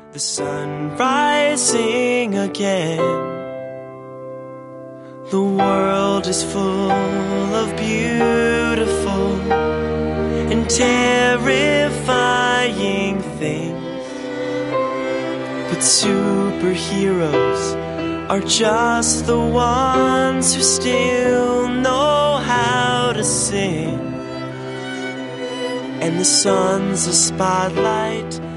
the sun rising again. The world is full of beautiful and terrifying things, but superheroes are just the ones who still know how to sing. And the sun's a spotlight